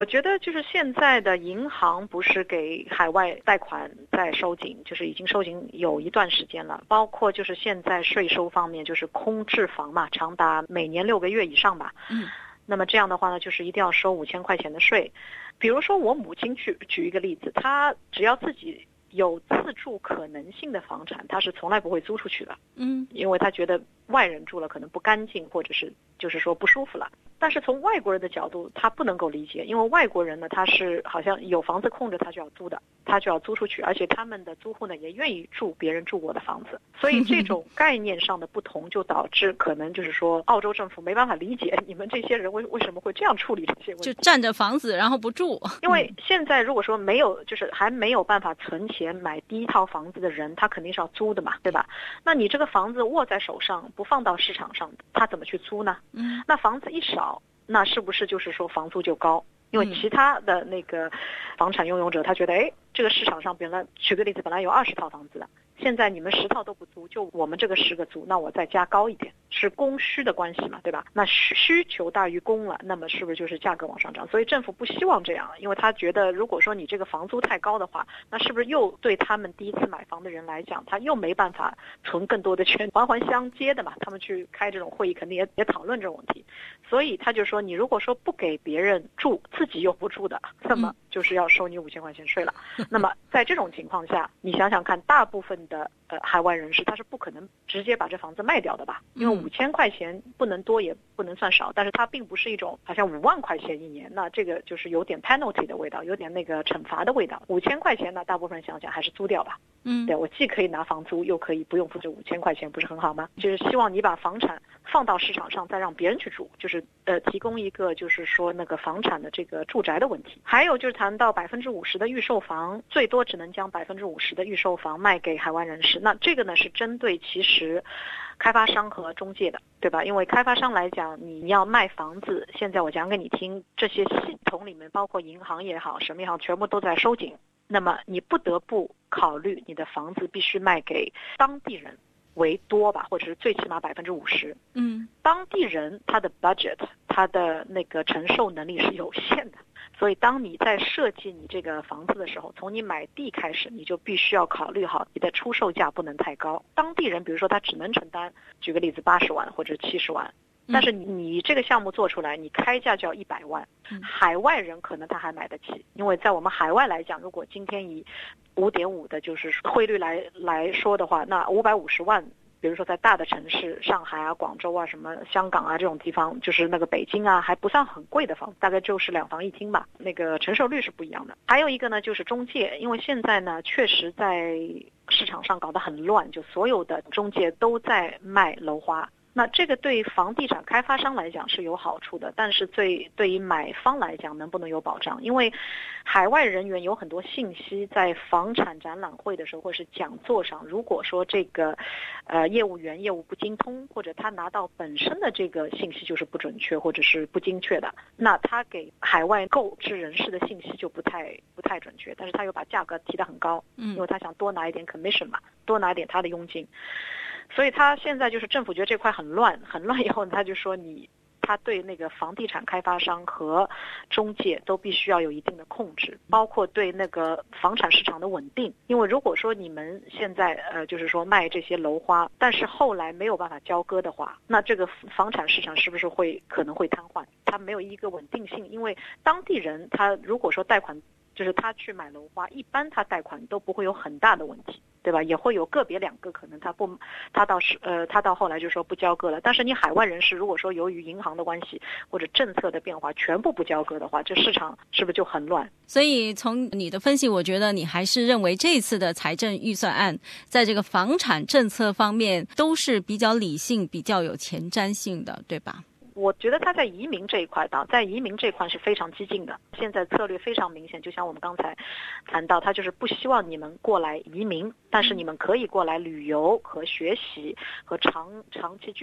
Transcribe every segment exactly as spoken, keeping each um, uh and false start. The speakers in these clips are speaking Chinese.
我觉得就是现在的银行不是给海外贷款在收紧，就是已经收紧有一段时间了，包括就是现在税收方面就是空置房嘛，长达每年六个月以上吧。 嗯， 那么这样的话呢，就是一定要收五千块钱的税。比如说我母亲去举一个例子，她只要自己有自住可能性的房产，她是从来不会租出去的。 嗯， 因为她觉得外人住了可能不干净，或者是就是说不舒服了。但是从外国人的角度，他不能够理解，因为外国人呢，他是好像有房子空着，他就要租的，他就要租出去，而且他们的租户呢也愿意住别人住过的房子，所以这种概念上的不同，就导致可能就是说，澳洲政府没办法理解你们这些人为为什么会这样处理这些问题， 就占着房子然后不住。 因为现在如果说没有，就是还没有办法存钱买第一套房子的人，他肯定是要租的嘛，对吧？那你这个房子握在手上，不放到市场上，他怎么去租呢？ 嗯， 那房子一少，那是不是就是说房租就高？因为其他的那个房产拥有者，他觉得，哎，这个市场上本来举个例子，本来有二十套房子的，现在你们十套都不租，就我们这个十个租，那我再加高一点，是供需的关系嘛，对吧？那需需求大于供了，那么是不是就是价格往上涨？所以政府不希望这样，因为他觉得如果说你这个房租太高的话，那是不是又对他们第一次买房的人来讲，他又没办法存更多的钱，环环相接的嘛？他们去开这种会议，肯定也也讨论这种问题，所以他就说，你如果说不给别人住，自己又不住的，那么就是要收你五千块钱税了。那么在这种情况下，你想想看，大部分的呃海外人士他是不可能直接把这房子卖掉的吧？因为五千块钱不能多也不能算少，但是它并不是一种好像五万块钱一年，那这个就是有点 penalty 的味道，有点那个惩罚的味道。五千块钱呢，大部分人想想还是租掉吧。 嗯， 对，我既可以拿房租，又可以不用付这五千块钱，不是很好吗？就是希望你把房产放到市场上，再让别人去住，就是呃提供一个就是说那个房产的这个住宅的问题。还有就是谈到百分之五十的预售房，最多只能将百分之五十的预售房卖给海外人士。那这个呢是针对其实开发商和中介的，对吧？因为开发商来讲，你要卖房子，现在我讲给你听，这些系统里面包括银行也好，什么也好，全部都在收紧。那么你不得不考虑你的房子必须卖给当地人为多吧，或者是最起码百分之五十。 嗯， 当地人他的 budget， 他的那个承受能力是有限的，所以当你在设计你这个房子的时候，从你买地开始，你就必须要考虑好你的出售价不能太高。当地人比如说他只能承担，举个例子八十万或者七十万，但是你这个项目做出来，你开价就要一百万，海外人可能他还买得起，因为在我们海外来讲，如果今天以五点五的就是汇率来来说的话，那五百五十万，比如说在大的城市，上海啊、广州啊、什么香港啊这种地方，就是那个北京啊，还不算很贵的房子，大概就是两房一厅吧，那个承受率是不一样的。还有一个呢，就是中介，因为现在呢，确实在市场上搞得很乱，就所有的中介都在卖楼花。那这个对房地产开发商来讲是有好处的，但是对对于买方来讲能不能有保障？因为海外人员有很多信息在房产展览会的时候或者是讲座上，如果说这个呃业务员业务不精通，或者他拿到本身的这个信息就是不准确或者是不精确的，那他给海外购置人士的信息就不太不太准确，但是他又把价格提得很高，因为他想多拿一点 commission 嘛，多拿一点他的佣金。所以他现在就是政府觉得这块很乱，很乱以后他就说你，他对那个房地产开发商和中介都必须要有一定的控制，包括对那个房产市场的稳定。因为如果说你们现在呃就是说卖这些楼花，但是后来没有办法交割的话，那这个房产市场是不是会可能会瘫痪？它没有一个稳定性，因为当地人他如果说贷款，就是他去买楼花，一般他贷款都不会有很大的问题，对吧？也会有个别两个可能他不，他到是呃他到后来就说不交割了。但是你海外人士如果说由于银行的关系或者政策的变化全部不交割的话，这市场是不是就很乱？ 所以从你的分析，我觉得你还是认为这次的财政预算案在这个房产政策方面都是比较理性、比较有前瞻性的，对吧？ 我觉得他在移民这一块的，在移民这一块是非常激进的。现在策略非常明显，就像我们刚才谈到，他就是不希望你们过来移民，但是你们可以过来旅游和学习和长长期居住。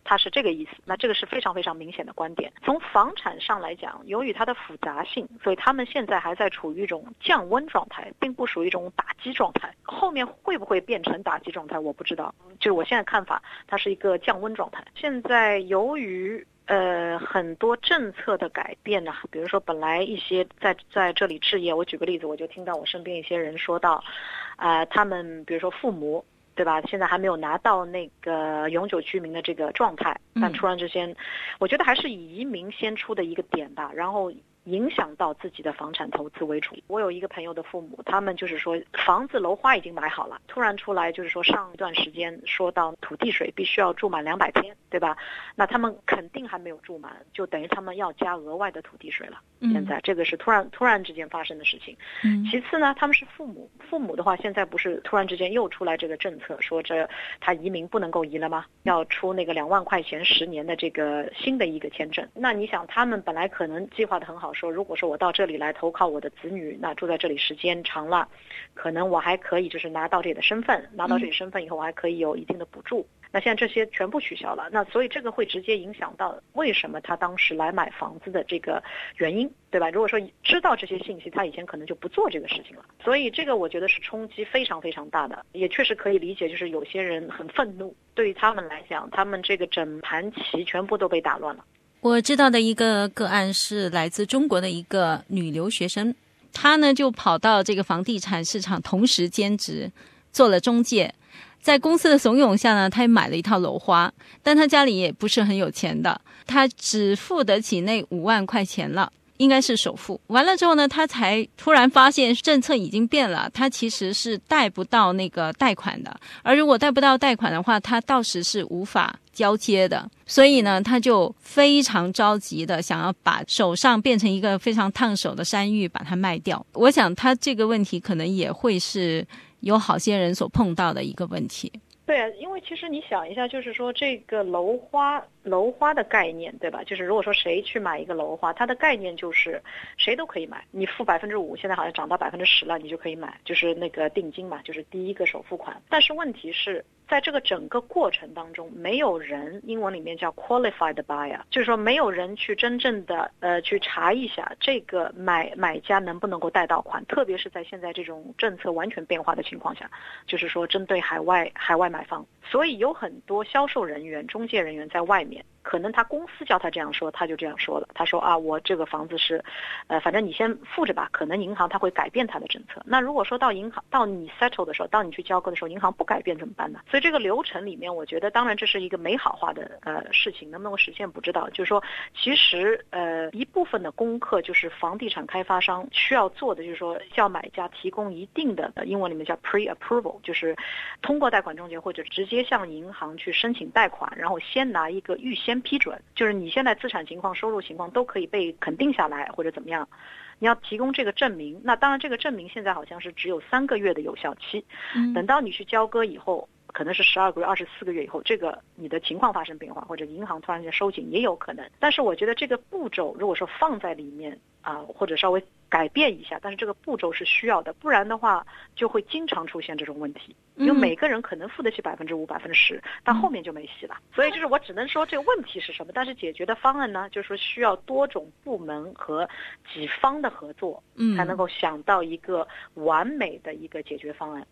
它是这个意思。那这个是非常非常明显的观点。从房产上来讲，由于它的复杂性，所以他们现在还在处于一种降温状态，并不属于一种打击状态。后面会不会变成打击状态我不知道，就是我现在看法它是一个降温状态。现在由于呃，很多政策的改变呢，比如说本来一些在在这里置业，我举个例子，我就听到我身边一些人说到，啊、呃，他们比如说父母，对吧？现在还没有拿到那个永久居民的这个状态，但突然之间，我觉得还是以移民先出的一个点吧，然后影响到自己的房产投资为主。我有一个朋友的父母，他们就是说房子楼花已经买好了，突然出来就是说上一段时间说到土地税必须要住满两百天，对吧？那他们肯定还没有住满，就等于他们要加额外的土地税了。现在这个是突然突然之间发生的事情。其次呢，他们是父母，父母的话现在不是突然之间又出来这个政策，说这他移民不能够移了吗？要出那个两万块钱十年的这个新的一个签证。那你想，他们本来可能计划的很好，说如果说我到这里来投靠我的子女，那住在这里时间长了，可能我还可以就是拿到这里的身份，拿到这里身份以后我还可以有一定的补助。那现在这些全部取消了，那所以这个会直接影响到为什么他当时来买房子的这个原因，对吧？如果说知道这些信息，他以前可能就不做这个事情了。所以这个我觉得是冲击非常非常大的，也确实可以理解，就是有些人很愤怒，对于他们来讲，他们这个整盘棋全部都被打乱了。 我知道的一个个案是来自中国的一个女留学生，她呢就跑到这个房地产市场同时兼职，做了中介。在公司的怂恿下呢，他也买了一套楼花，但他家里也不是很有钱的，他只付得起那五万块钱了，应该是首付。完了之后呢，他才突然发现政策已经变了，他其实是贷不到那个贷款的，而如果贷不到贷款的话，他到时是无法交接的。所以呢，他就非常着急的想要把手上变成一个非常烫手的山芋把它卖掉。我想他这个问题可能也会是有好些人所碰到的一个问题。 对啊，因为其实你想一下，就是说这个楼花楼花的概念，对吧？就是如果说谁去买一个楼花，它的概念就是谁都可以买，你付百分之五，现在好像涨到百分之十了，你就可以买，就是那个定金嘛，就是第一个首付款。但是问题是，在这个整个过程当中，没有人，英文里面叫 qualified buyer， 就是说没有人去真正的呃去查一下这个买买家能不能够贷到款，特别是在现在这种政策完全变化的情况下，就是说针对海外海外买房，所以有很多销售人员、中介人员在外面，可能他公司叫他这样说，他就这样说了。他说啊，我这个房子是，呃，反正你先付着吧。可能银行他会改变他的政策。那如果说到银行，到你 settle 的时候，到你去交割的时候，银行不改变怎么办呢？所以这个流程里面，我觉得当然这是一个美好化的呃事情，能不能够实现不知道。就是说，其实呃一部分的功课就是房地产开发商需要做的，就是说叫买家提供一定的，呃、英文里面叫 pre-approval， 就是通过贷款中介或者直接向银行去申请贷款，然后先拿一个预先批准，就是你现在资产情况、收入情况都可以被肯定下来，或者怎么样，你要提供这个证明。那当然，这个证明现在好像是只有三个月的有效期，等到你去交割以后，可能是十二个月、二十四个月以后，这个你的情况发生变化，或者银行突然间收紧也有可能。但是我觉得这个步骤如果说放在里面啊、呃，或者稍微改变一下，但是这个步骤是需要的，不然的话就会经常出现这种问题。因为每个人可能付得起百分之五、百分之十，但后面就没戏了。所以就是我只能说这个问题是什么，但是解决的方案呢，就是说需要多种部门和几方的合作，才能够想到一个完美的一个解决方案。